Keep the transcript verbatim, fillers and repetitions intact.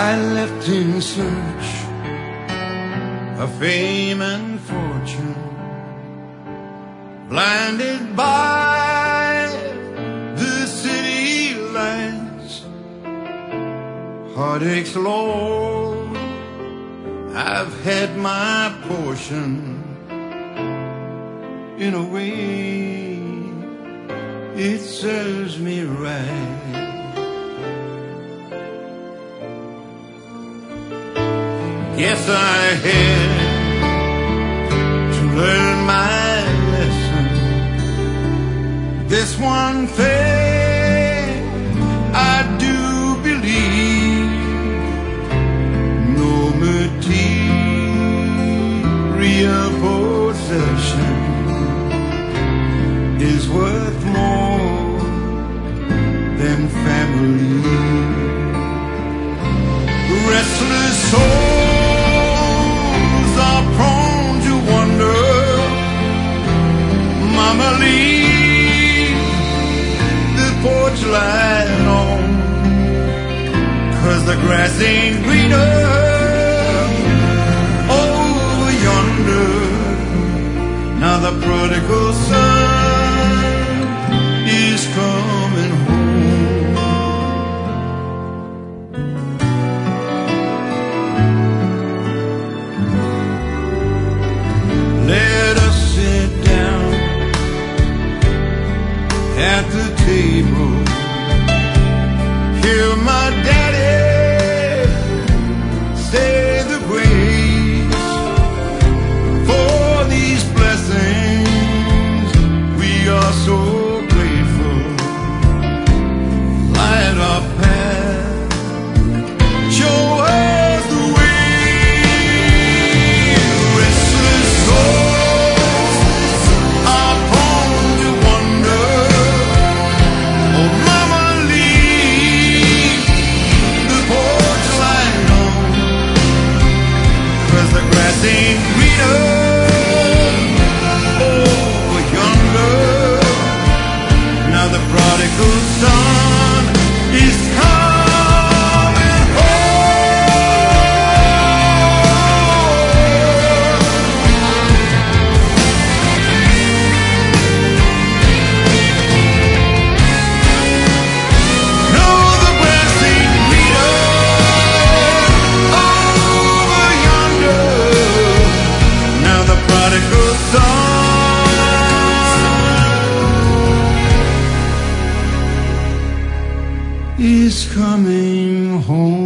I left in search of fame and fortune, blinded by the city lights. Heartaches, Lord, I've had my portion. In a way, it serves me right. Guess I had to learn my lesson. This one thing I do believe: no material possession is worth more than family. Restless souls are prone to wonder. Mama, leave the porch light on, 'cause the grass ain't greener over yonder. Now the prodigal son is coming home. Let us sit down at the table, hear my daddy say the grace for these blessings. We are so grateful. Light our path, show us the way. Restless souls are prone to wonder. Oh, Mama, leave the porch light on, 'cause the grass ain't greener over yonder. Now the prodigal son is coming home. No, the grass ain't greener over yonder. Now the prodigal son is coming home.